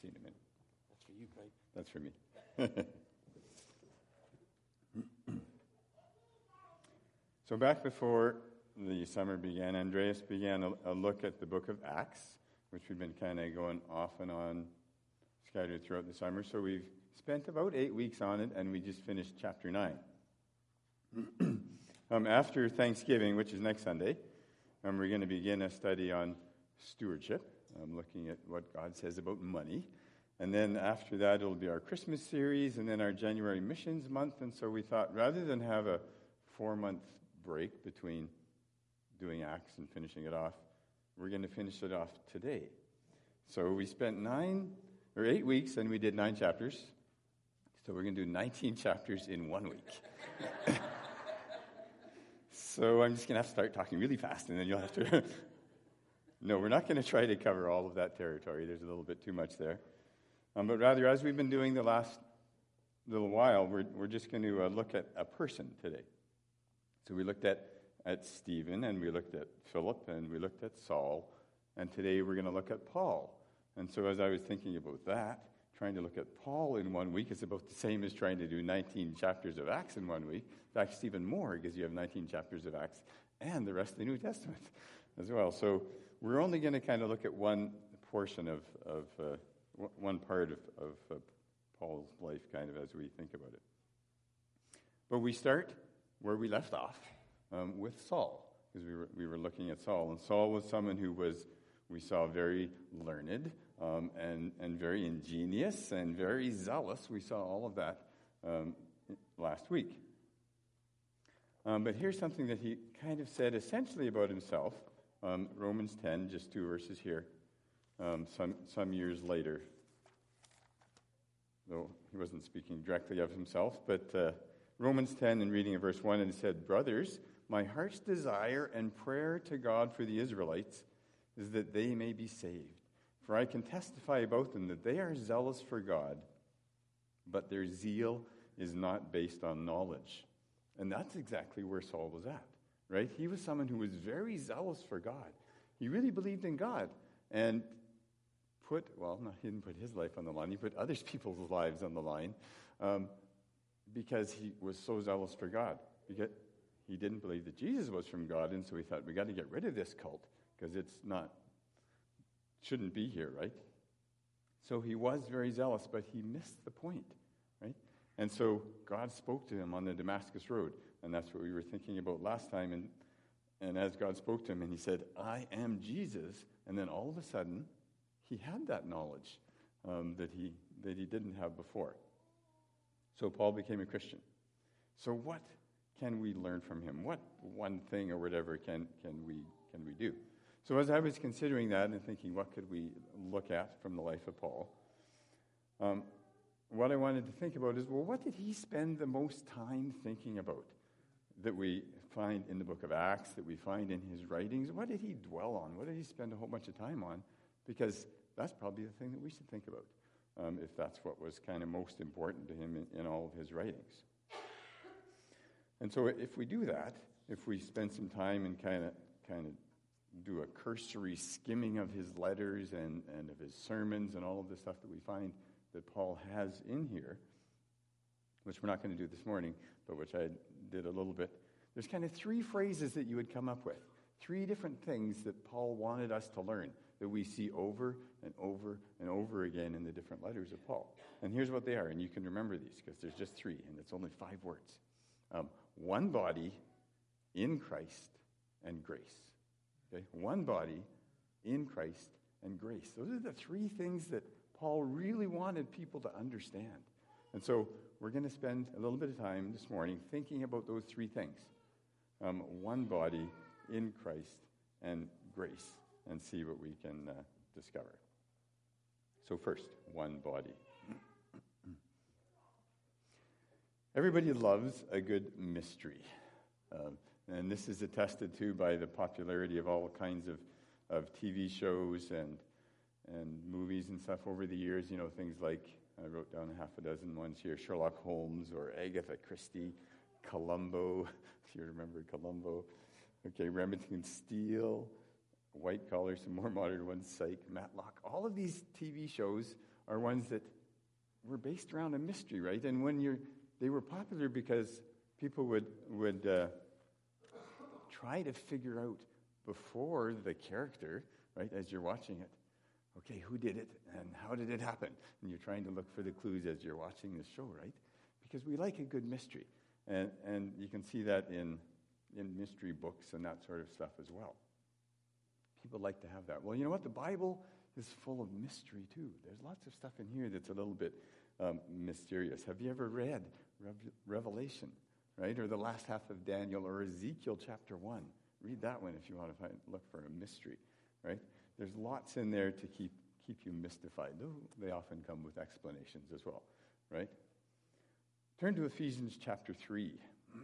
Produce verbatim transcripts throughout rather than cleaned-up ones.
see in a minute. That's for you, Craig. That's for me. So back before the summer began, Andreas began a, a look at the book of Acts, which we've been kind of going off and on, scattered throughout the summer. So we've spent about eight weeks on it, and we just finished chapter nine. um, after Thanksgiving, which is next Sunday, um, we're going to begin a study on stewardship, um, looking at what God says about money. And then after that, it'll be our Christmas series, and then our January missions month. And so we thought, rather than have a four-month break between doing Acts and finishing it off, we're going to finish it off today. So we spent nine or eight weeks, and we did nine chapters. So we're going to do nineteen chapters in one week. So I'm just going to have to start talking really fast, and then you'll have to... No, we're not going to try to cover all of that territory. There's a little bit too much there. Um, but rather, as we've been doing the last little while, we're, we're just going to uh, look at a person today. So we looked at, at Stephen, and we looked at Philip, and we looked at Saul, and today we're going to look at Paul. And so as I was thinking about that, trying to look at Paul in one week is about the same as trying to do nineteen chapters of Acts in one week. In fact, it's even more, because you have nineteen chapters of Acts and the rest of the New Testament as well. So we're only going to kind of look at one portion of, of uh, one part of, of uh, Paul's life, kind of, as we think about it. But we start where we left off, um, with Saul, because we were, we were looking at Saul. And Saul was someone who was, we saw, very learned um, and, and very ingenious and very zealous. We saw all of that um, last week. Um, but here's something that he kind of said essentially about himself. Um, Romans ten, just two verses here, um, some some years later. Though he wasn't speaking directly of himself, but uh, Romans ten, in reading of verse one, and it said, "Brothers, my heart's desire and prayer to God for the Israelites is that they may be saved. For I can testify about them that they are zealous for God, but their zeal is not based on knowledge." And that's exactly where Saul was at. Right? He was someone who was very zealous for God. He really believed in God and put, well, no, he didn't put his life on the line. He put other people's lives on the line um, because he was so zealous for God. Because he didn't believe that Jesus was from God, and so he thought, we got to get rid of this cult because it's not, shouldn't be here, right? So he was very zealous, but he missed the point, right? And so God spoke to him on the Damascus Road. And that's what we were thinking about last time. And, and as God spoke to him, and he said, "I am Jesus." And then all of a sudden, he had that knowledge um, that he that he didn't have before. So Paul became a Christian. So what can we learn from him? What one thing or whatever can, can we can we do? So as I was considering that and thinking, what could we look at from the life of Paul? Um, what I wanted to think about is, well, what did he spend the most time thinking about that we find in the book of Acts, that we find in his writings? What did he dwell on? What did he spend a whole bunch of time on? Because that's probably the thing that we should think about, um, if that's what was kind of most important to him in, in all of his writings. And so if we do that, if we spend some time and kind of kind of do a cursory skimming of his letters and, and of his sermons and all of the stuff that we find that Paul has in here, which we're not going to do this morning, but which I did a little bit, there's kind of three phrases that you would come up with. Three different things that Paul wanted us to learn that we see over and over and over again in the different letters of Paul. And here's what they are, and you can remember these because there's just three, and it's only five words. Um, one body in Christ and grace. Okay? One body in Christ and grace. Those are the three things that Paul really wanted people to understand. And so we're going to spend a little bit of time this morning thinking about those three things. Um, one body in Christ and grace, and see what we can uh, discover. So first, one body. Everybody loves a good mystery. Um, and this is attested to by the popularity of all kinds of, of T V shows and and movies and stuff over the years. You know, things like, I wrote down a half a dozen ones here, Sherlock Holmes or Agatha Christie, Columbo, if you remember Columbo. Okay, Remington Steele, White Collar, some more modern ones, Psych, Matlock. All of these T V shows are ones that were based around a mystery, right? And when you're, they were popular because people would would uh, try to figure out before the character, right, as you're watching it, okay, who did it and how did it happen? And you're trying to look for the clues as you're watching this show, right? Because we like a good mystery. And and you can see that in in mystery books and that sort of stuff as well. People like to have that. Well, you know what? The Bible is full of mystery too. There's lots of stuff in here that's a little bit um, mysterious. Have you ever read Rev- Revelation, right? Or the last half of Daniel or Ezekiel chapter one? Read that one if you want to find, look for a mystery, right? There's lots in there to keep keep you mystified. Though they often come with explanations as well, right? Turn to Ephesians chapter three.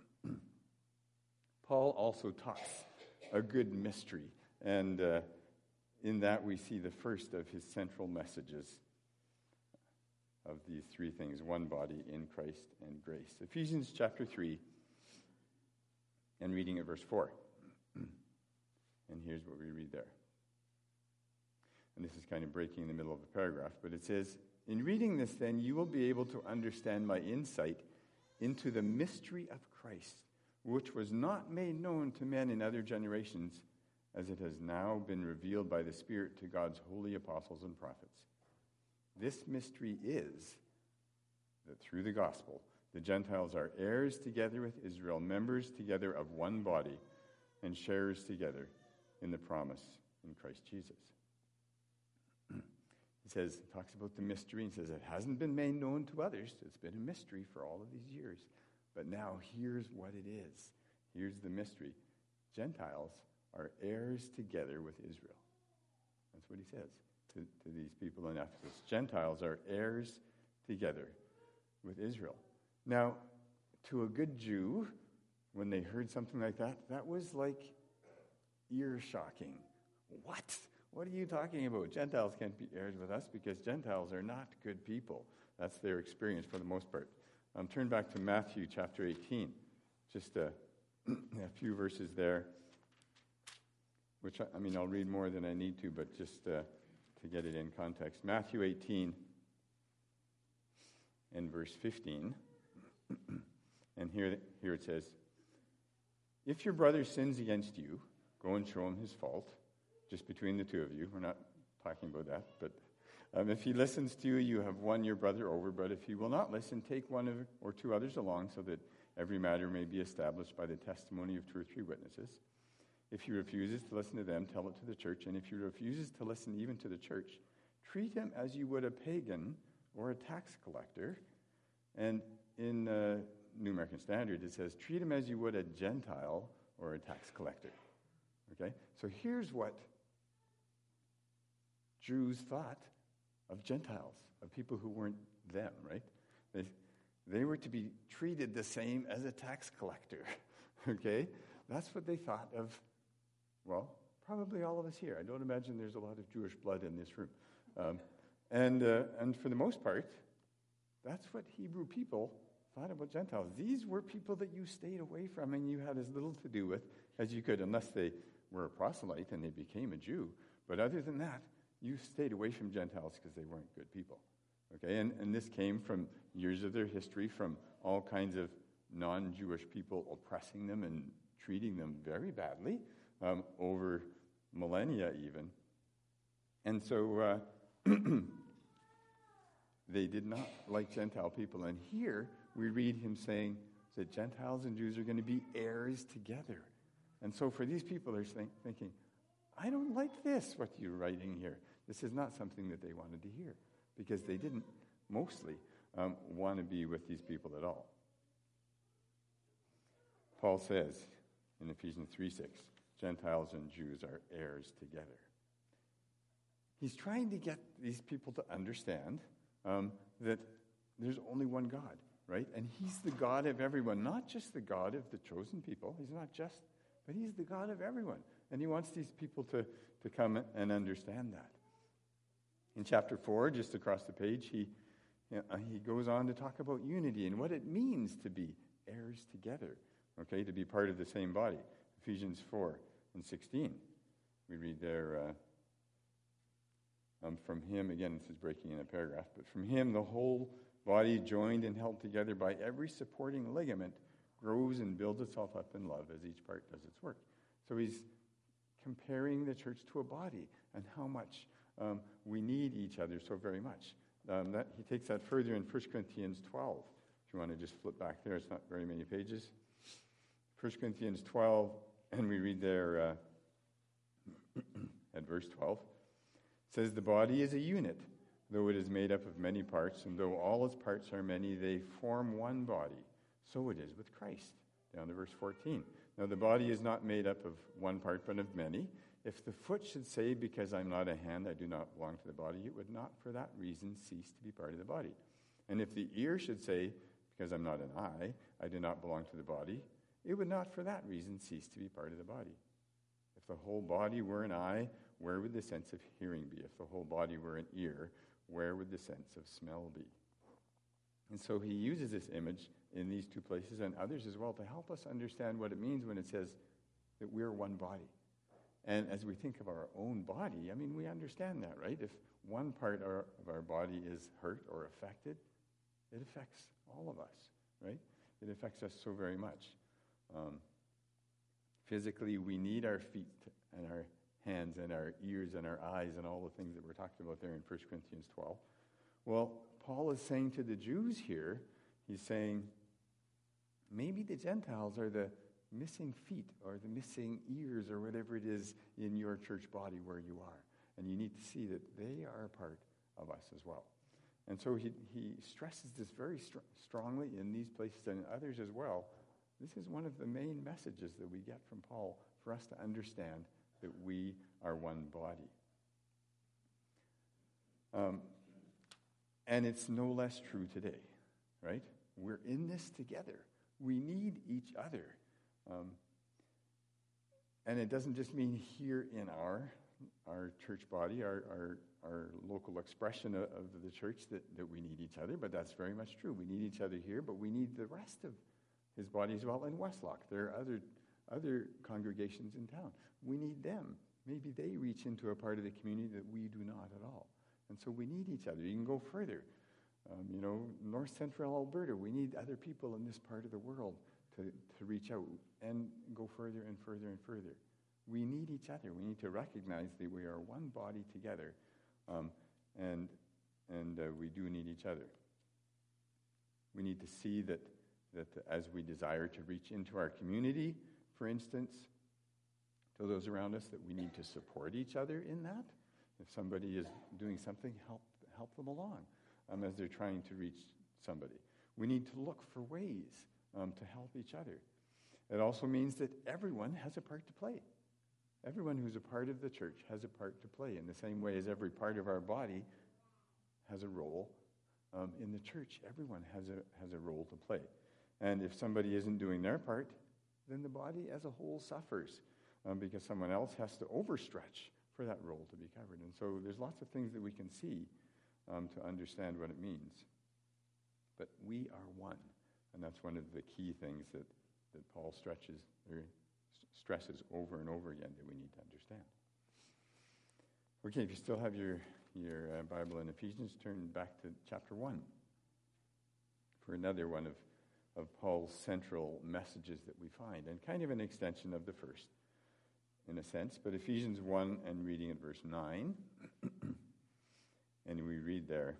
Paul also talks a good mystery, and uh, in that we see the first of his central messages of these three things: one body in Christ and grace. Ephesians chapter three, and reading at verse four. And here's what we read there. And this is kind of breaking in the middle of the paragraph, but it says, "In reading this, then, you will be able to understand my insight into the mystery of Christ, which was not made known to men in other generations, as it has now been revealed by the Spirit to God's holy apostles and prophets. This mystery is that through the gospel, the Gentiles are heirs together with Israel, members together of one body, and sharers together in the promise in Christ Jesus." He says, talks about the mystery, and says it hasn't been made known to others. It's been a mystery for all of these years. But now here's what it is. Here's the mystery. Gentiles are heirs together with Israel. That's what he says to, to these people in Ephesus. Gentiles are heirs together with Israel. Now, to a good Jew, when they heard something like that, that was like ear-shocking. What? What are you talking about? Gentiles can't be heirs with us because Gentiles are not good people. That's their experience for the most part. Um, turn back to Matthew chapter eighteen. Just a, a few verses there, which, I, I mean, I'll read more than I need to, but just uh, to get it in context. Matthew eighteen and verse fifteen. And here, here it says, "If your brother sins against you, go and show him his fault." Just between the two of you. We're not talking about that. But um, if he listens to you, you have won your brother over. But if he will not listen, take one of, or two others along, so that every matter may be established by the testimony of two or three witnesses. If he refuses to listen to them, tell it to the church. And if he refuses to listen even to the church, treat him as you would a pagan or a tax collector. And in uh, New American Standard, it says, treat him as you would a Gentile or a tax collector. Okay? So here's what Jews thought of Gentiles, of people who weren't them, right? They, they were to be treated the same as a tax collector, okay? That's what they thought of, well, probably all of us here. I don't imagine there's a lot of Jewish blood in this room. Um, and, uh, and for the most part, that's what Hebrew people thought about Gentiles. These were people that you stayed away from and you had as little to do with as you could, unless they were a proselyte and they became a Jew. But other than that, you stayed away from Gentiles because they weren't good people. Okay, and, and this came from years of their history, from all kinds of non-Jewish people oppressing them and treating them very badly, um, over millennia even. And so uh, they did not like Gentile people. And here we read him saying that Gentiles and Jews are going to be heirs together. And so for these people, they're think, thinking, I don't like this, what you're writing here. This is not something that they wanted to hear, because they didn't mostly um, want to be with these people at all. Paul says in Ephesians three six, Gentiles and Jews are heirs together. He's trying to get these people to understand um, that there's only one God, right? And he's the God of everyone, not just the God of the chosen people. He's not just, but he's the God of everyone. And he wants these people to, to come and understand that. In chapter four, just across the page, he, you know, he goes on to talk about unity and what it means to be heirs together, okay, to be part of the same body. Ephesians four and sixteen, we read there, uh, Um, from him, again, this is breaking in a paragraph, but from him the whole body, joined and held together by every supporting ligament, grows and builds itself up in love as each part does its work. So he's comparing the church to a body and how much um, we need each other so very much. Um, that, he takes that further in First Corinthians twelve. If you want to just flip back there, it's not very many pages. First Corinthians twelve, and we read there uh, at verse twelve. It says, the body is a unit, though it is made up of many parts, and though all its parts are many, they form one body. So it is with Christ. Down to verse fourteen. Now the body is not made up of one part, but of many. If the foot should say, because I'm not a hand, I do not belong to the body, it would not for that reason cease to be part of the body. And if the ear should say, because I'm not an eye, I do not belong to the body, it would not for that reason cease to be part of the body. If the whole body were an eye, where would the sense of hearing be? If the whole body were an ear, where would the sense of smell be? And so he uses this image in these two places and others as well to help us understand what it means when it says that we're one body. And as we think of our own body, I mean, we understand that, right? If one part of our body is hurt or affected, it affects all of us, right? It affects us so very much. Um, physically, we need our feet and our hands and our ears and our eyes and all the things that we're talking about there in First Corinthians twelve. Well, Paul is saying to the Jews here, he's saying, maybe the Gentiles are the missing feet or the missing ears or whatever it is in your church body where you are. And you need to see that they are a part of us as well. And so he, he stresses this very str- strongly in these places and in others as well. This is one of the main messages that we get from Paul for us to understand that we are one body. Um, and it's no less true today, right? We're in this together. We need each other. Um, and it doesn't just mean here in our our church body, our our, our local expression of, of the church that, that we need each other, but that's very much true. We need each other here, but we need the rest of his body as well in Westlock. There are other other congregations in town. We need them. Maybe they reach into a part of the community that we do not at all. And so we need each other. You can go further. Um, you know, North Central Alberta, we need other people in this part of the world to, to reach out and go further and further and further. We need each other. We need to recognize that we are one body together, um, and and uh, we do need each other. We need to see that that as we desire to reach into our community, for instance, to those around us, that we need to support each other in that. If somebody is doing something, help help them along um, as they're trying to reach somebody. We need to look for ways um, to help each other. It also means that everyone has a part to play. Everyone who's a part of the church has a part to play in the same way as every part of our body has a role. Um, in the church, everyone has a has a role to play. And if somebody isn't doing their part, then the body as a whole suffers um, because someone else has to overstretch for that role to be covered. And so there's lots of things that we can see um, to understand what it means. But we are one. And that's one of the key things that, that Paul stretches or stresses over and over again that we need to understand. Okay, if you still have your, your uh, Bible in Ephesians, turn back to chapter one for another one of, of Paul's central messages that we find, and kind of an extension of the first, in a sense. But Ephesians one, and reading at verse nine, and we read there,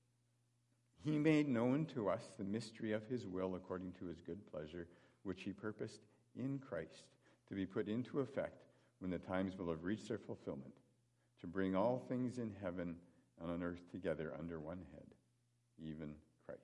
"He made known to us the mystery of his will according to his good pleasure, which he purposed in Christ to be put into effect when the times will have reached their fulfillment, to bring all things in heaven and on earth together under one head, even Christ."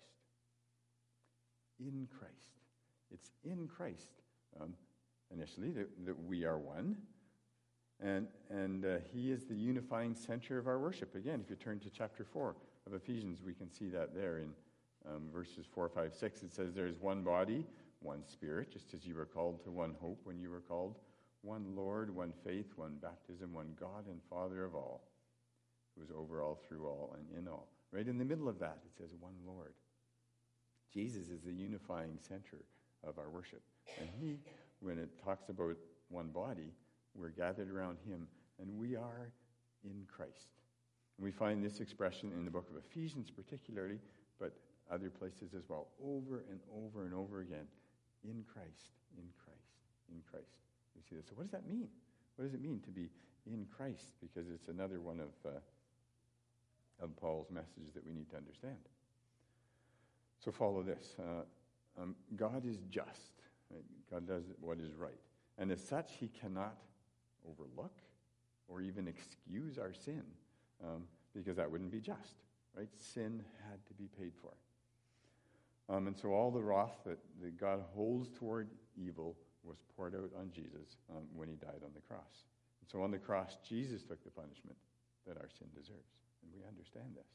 In Christ. It's in Christ, um, initially, that, that we are one. And, and uh, he is the unifying center of our worship. Again, if you turn to chapter four of Ephesians, we can see that there in um, verses four, five, six. It says, "There is one body, one Spirit, just as you were called to one hope when you were called, one Lord, one faith, one baptism, one God and Father of all, who is over all, through all, and in all." Right in the middle of that, it says one Lord. Jesus is the unifying center of our worship. And he, when it talks about one body, we're gathered around him, and we are in Christ. And we find this expression in the book of Ephesians particularly, but other places as well, over and over and over again. In Christ, in Christ, in Christ. We see this. So what does that mean? What does it mean to be in Christ? Because it's another one of, uh, of Paul's messages that we need to understand. So follow this. Uh, um, God is just. Right? God does what is right. And as such, he cannot overlook or even excuse our sin, um, because that wouldn't be just. Right? Sin had to be paid for. Um, and so all the wrath that, that God holds toward evil was poured out on Jesus um, when he died on the cross. And so on the cross, Jesus took the punishment that our sin deserves. And we understand this.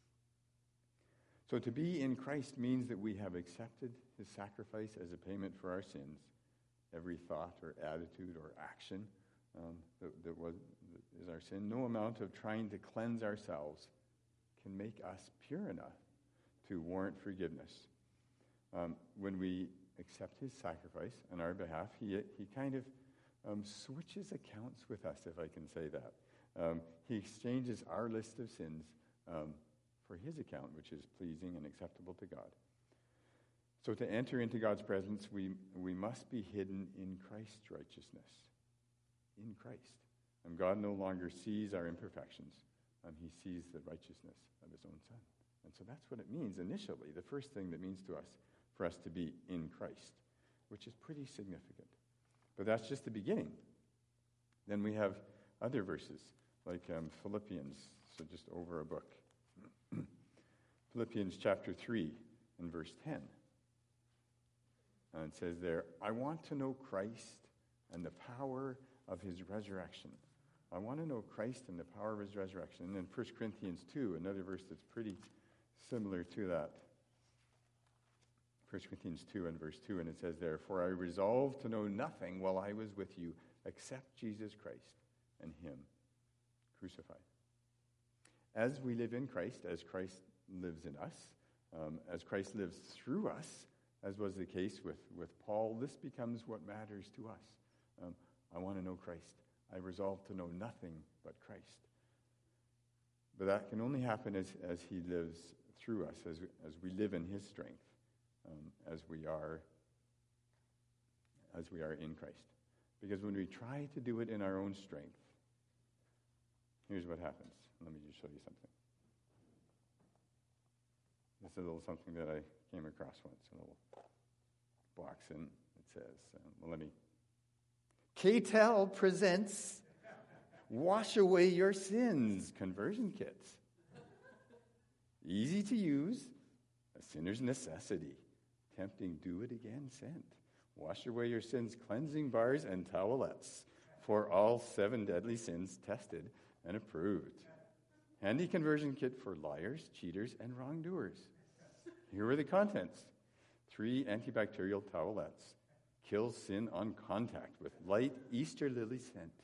So to be in Christ means that we have accepted his sacrifice as a payment for our sins. Every thought or attitude or action um, that, that, was, that is our sin. No amount of trying to cleanse ourselves can make us pure enough to warrant forgiveness. Um, when we accept his sacrifice on our behalf, he, he kind of um, switches accounts with us, if I can say that. Um, he exchanges our list of sins um, for his account, which is pleasing and acceptable to God. So to enter into God's presence, we, we must be hidden in Christ's righteousness. In Christ. And God no longer sees our imperfections. Um, he sees the righteousness of his own Son. And so that's what it means initially, the first thing that means to us, for us to be in Christ, which is pretty significant. But that's just the beginning. Then we have other verses, like um, Philippians, so just over a book. Philippians chapter three and verse ten. And it says there, I want to know Christ and the power of his resurrection. I want to know Christ and the power of his resurrection. And then First Corinthians two, another verse that's pretty similar to that. First Corinthians two and verse two, and it says there, for I resolved to know nothing while I was with you except Jesus Christ and him crucified. As we live in Christ, as Christ lives in us, um, as Christ lives through us, as was the case with, with Paul, this becomes what matters to us. Um, I want to know Christ. I resolve to know nothing but Christ. But that can only happen as, as he lives through us, as, as we live in his strength, um, as we are as we are in Christ. Because when we try to do it in our own strength, here's what happens. Let me just show you something. This is a little something that I came across once, a little box, and it says, um, well, let me. K T E L presents Wash Away Your Sins conversion kits. Easy to use, a sinner's necessity. Tempting do it again scent. Wash away your sins, cleansing bars and towelettes for all seven deadly sins tested and approved. Handy conversion kit for liars, cheaters, and wrongdoers. Here are the contents. Three antibacterial towelettes. Kills sin on contact with light Easter lily scent.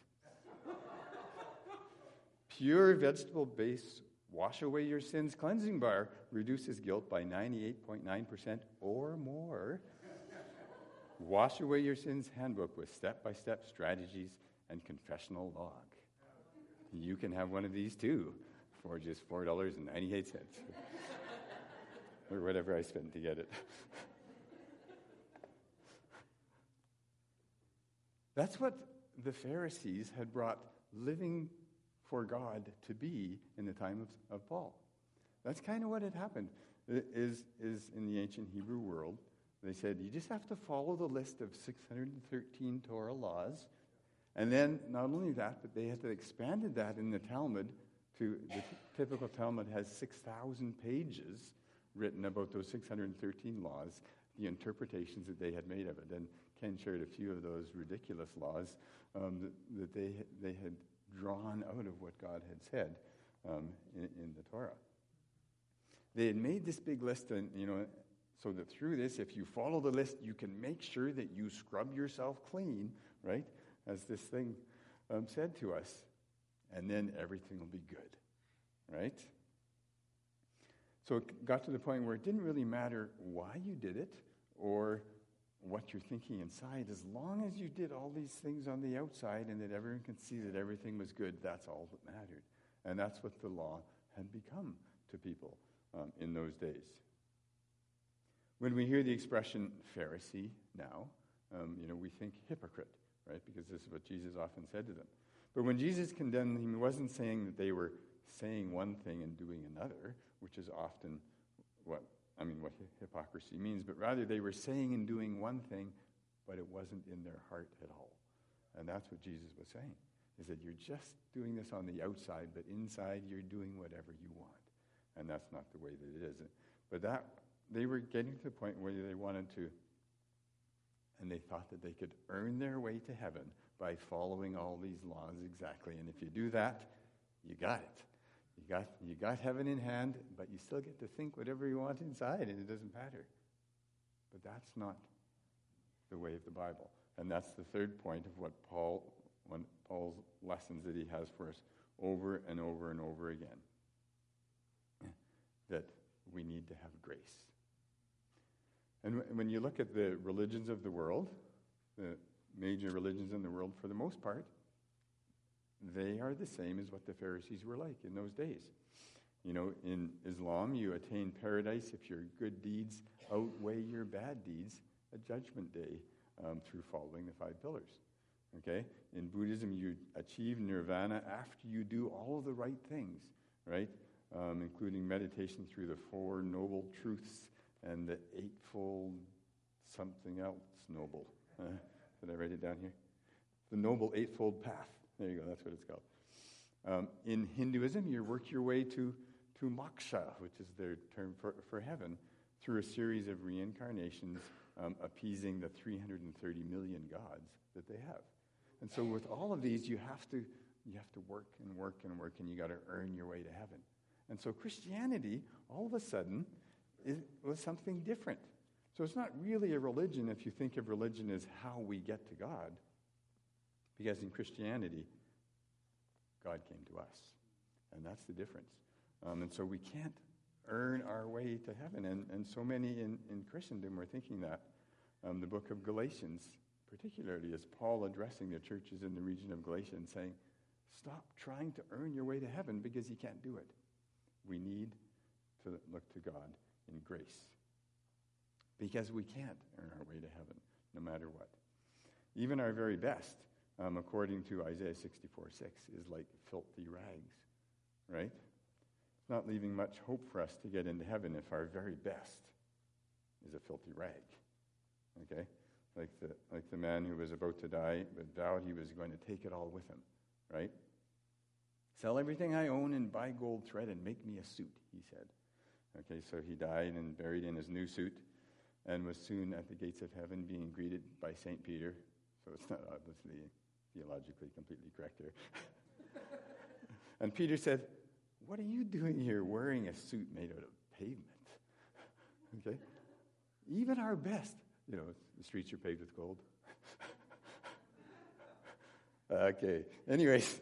Pure vegetable base wash away your sins cleansing bar reduces guilt by ninety-eight point nine percent or more. Wash away your sins handbook with step-by-step strategies and confessional log. You can have one of these too for just four dollars and ninety-eight cents. Or whatever I spent to get it. That's what the Pharisees had brought living for God to be in the time of, of Paul. That's kind of what had happened. It is, is in the ancient Hebrew world, they said, you just have to follow the list of six hundred thirteen Torah laws. And then not only that, but they had expanded that in the Talmud to, the typical Talmud has six thousand pages written about those six hundred thirteen laws, the interpretations that they had made of it. And Ken shared a few of those ridiculous laws um, that, that they they had drawn out of what God had said um, in, in the Torah. They had made this big list, and you know, so that through this, if you follow the list, you can make sure that you scrub yourself clean, right? As this thing um, said to us, and then everything will be good, right? So it got to the point where it didn't really matter why you did it or what you're thinking inside. As long as you did all these things on the outside and that everyone could see that everything was good, that's all that mattered. And that's what the law had become to people um, in those days. When we hear the expression Pharisee now, um, you know, we think hypocrite, right? Because this is what Jesus often said to them. But when Jesus condemned them, he wasn't saying that they were saying one thing and doing another, which is often what, I mean, what hypocrisy means, but rather they were saying and doing one thing, but it wasn't in their heart at all. And that's what Jesus was saying, is that you're just doing this on the outside, but inside you're doing whatever you want. And that's not the way that it is. But that, they were getting to the point where they wanted to, and they thought that they could earn their way to heaven by following all these laws exactly. And if you do that, you got it. You got, you got heaven in hand, but you still get to think whatever you want inside, and it doesn't matter. But that's not the way of the Bible. And that's the third point of what Paul, one, Paul's lessons that he has for us over and over and over again. That we need to have grace. And when you look at the religions of the world, the major religions in the world for the most part, they are the same as what the Pharisees were like in those days. You know, in Islam, you attain paradise if your good deeds outweigh your bad deeds at Judgment Day um, through following the five pillars. Okay? In Buddhism, you achieve nirvana after you do all of the right things, right? Um, including meditation through the Four Noble Truths and the Eightfold something else noble. Uh, did I write it down here? The Noble Eightfold Path. There you go, that's what it's called. Um, in Hinduism, you work your way to, to moksha, which is their term for, for heaven, through a series of reincarnations, um, appeasing the three hundred thirty million gods that they have. And so with all of these, you have to you have to work and work and work, and you got to earn your way to heaven. And so Christianity, all of a sudden, is, was something different. So it's not really a religion if you think of religion as how we get to God. Because in Christianity, God came to us. And that's the difference. Um, and so we can't earn our way to heaven. And, and so many in, in Christendom are thinking that. Um, the book of Galatians, particularly, is Paul addressing the churches in the region of Galatia and saying, stop trying to earn your way to heaven because you can't do it. We need to look to God in grace. Because we can't earn our way to heaven, no matter what. Even our very best, um, according to Isaiah sixty-four six, is like filthy rags, right? It's not leaving much hope for us to get into heaven if our very best is a filthy rag, okay? Like the, like the man who was about to die, but vowed he was going to take it all with him, right? Sell everything I own and buy gold thread and make me a suit, he said. Okay, so he died and buried in his new suit and was soon at the gates of heaven being greeted by Saint Peter. So it's not obviously theologically completely correct here. And Peter said, what are you doing here wearing a suit made out of pavement? Okay? Even our best, you know, the streets are paved with gold. Okay, anyways.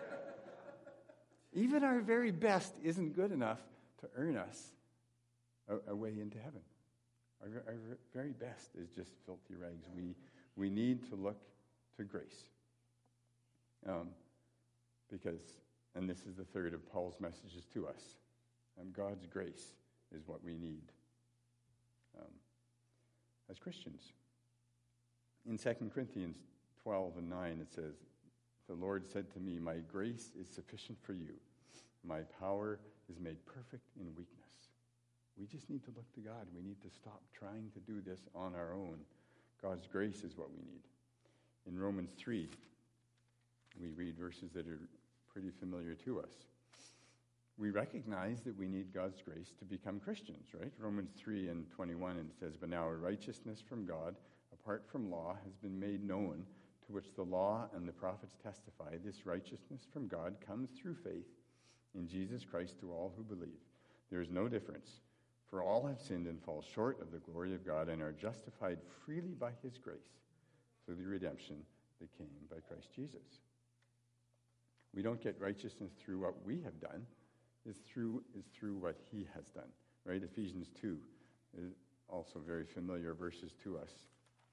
Even our very best isn't good enough to earn us a, a way into heaven. Our, our very best is just filthy rags. We we need to look to grace. Um, because, and this is the third of Paul's messages to us, um, God's grace is what we need um, as Christians. In Second Corinthians twelve and nine, it says, the Lord said to me, my grace is sufficient for you. My power is made perfect in weakness. We just need to look to God. We need to stop trying to do this on our own. God's grace is what we need. In Romans three, we read verses that are pretty familiar to us. We recognize that we need God's grace to become Christians, right? Romans three and twenty-one, and it says, but now a righteousness from God, apart from law, has been made known, to which the law and the prophets testify. This righteousness from God comes through faith in Jesus Christ to all who believe. There is no difference, for all have sinned and fall short of the glory of God and are justified freely by his grace through the redemption that came by Christ Jesus. We don't get righteousness through what we have done. It's through, it's through what he has done, right? Ephesians two is also very familiar verses to us.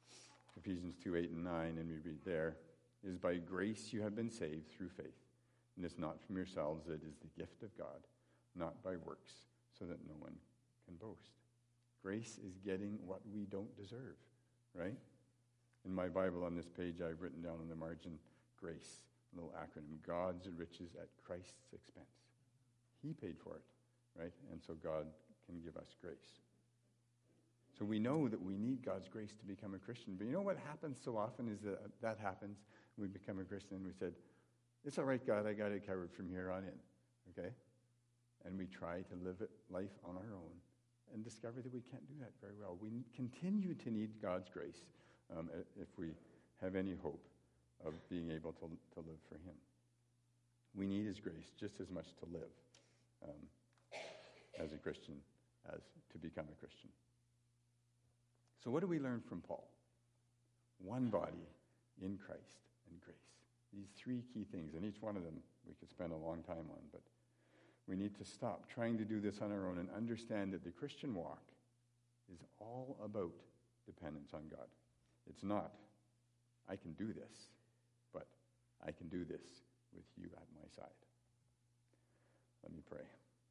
Ephesians two, eight and nine, and we read there, is by grace you have been saved through faith. And it's not from yourselves, it is the gift of God, not by works, so that no one can boast. Grace is getting what we don't deserve, right? In my Bible on this page, I've written down on the margin, grace, a little acronym, God's riches at Christ's expense. He paid for it, right? And so God can give us grace. So we know that we need God's grace to become a Christian. But you know what happens so often is that that happens, we become a Christian, and we said, it's all right, God, I got it covered from here on in, okay? And we try to live it, life on our own and discover that we can't do that very well. We continue to need God's grace um, if we have any hope of being able to, to live for him. We need his grace just as much to live um, as a Christian as to become a Christian. So what do we learn from Paul? One body in Christ and grace. These three key things, and each one of them we could spend a long time on, but we need to stop trying to do this on our own and understand that the Christian walk is all about dependence on God. It's not, I can do this, but I can do this with you at my side. Let me pray.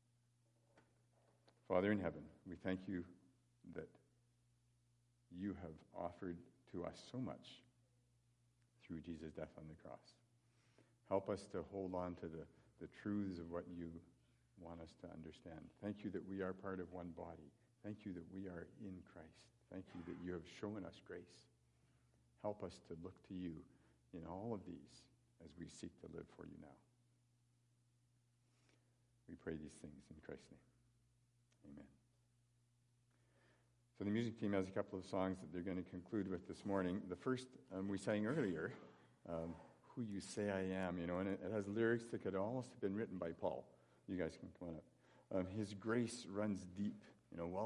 Father in heaven, we thank you that you have offered to us so much through Jesus' death on the cross. Help us to hold on to the, the truths of what you want us to understand. Thank you that we are part of one body. Thank you that we are in Christ. Thank you that you have shown us grace. Help us to look to you in all of these as we seek to live for you now. We pray these things in Christ's name. Amen. So the music team has a couple of songs that they're going to conclude with this morning. The first um, we sang earlier, um, Who You Say I Am, you know, and it, it has lyrics that could almost have been written by Paul. You guys can come on up. Um, His grace runs deep, you know, well